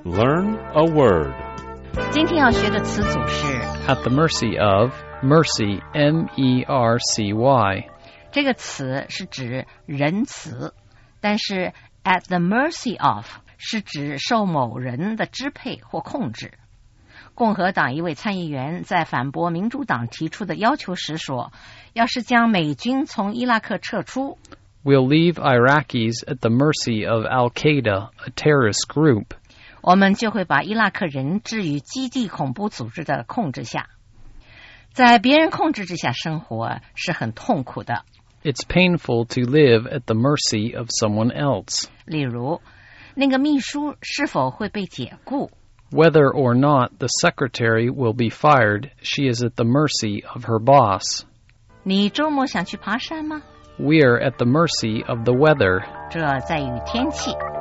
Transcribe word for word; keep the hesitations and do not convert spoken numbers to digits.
Learn a word. 今天要学的词组是 At the mercy of, mercy, M E R C Y. 这个词是指仁慈，但是 at the mercy of 是指受某人的支配或控制。共和党一位参议员在反驳民主党提出的要求时说，要是将美军从伊拉克撤出， We'll leave Iraqis at the mercy of Al-Qaeda, a terrorist group. 我们就会把伊拉克人置于基地恐怖组织的控制下。在别人控制之下生活是很痛苦的。 It's painful to live at the mercy of someone else. 例如，那个秘书是否会被解雇？ Whether or not the secretary will be fired, she is at the mercy of her boss. 你周末想去爬山吗？ We're at the mercy of the weather. 这在于天气。